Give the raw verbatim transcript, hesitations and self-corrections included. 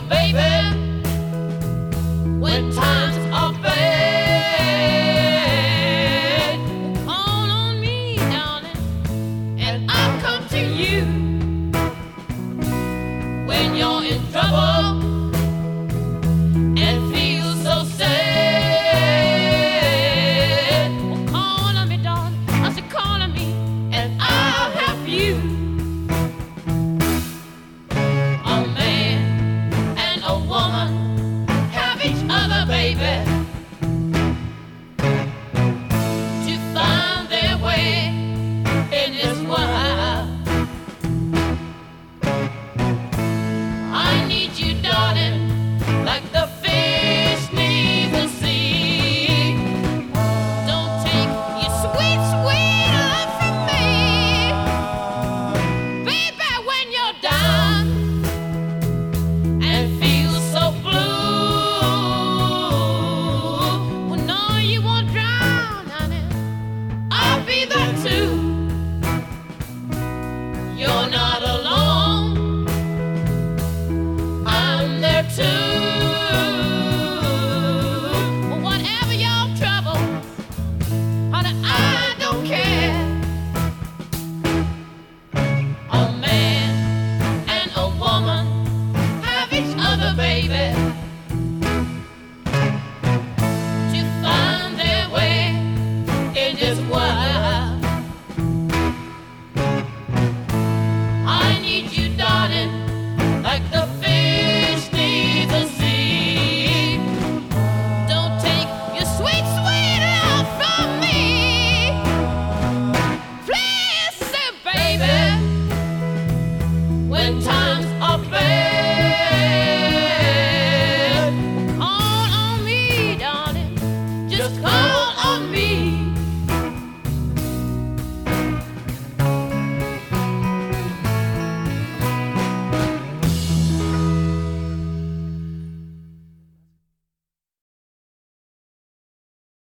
baby, when times are bad. Call on me, darling, and I'll come to you when you're in trouble and feel so sad. Well, call on me, darling. I said, call on me, and I'll help you. A man and a woman have each other, baby, to find their way in this world. I need you, darling, like the fish need the sea. Don't take your sweet, sweet love from me, baby, when you're down and feel so blue. Well, no, you won't drown, honey. I'll be there too. You're not alone. I'm there too. Whatever your trouble, honey, I don't care. A man and a woman have each other, baby,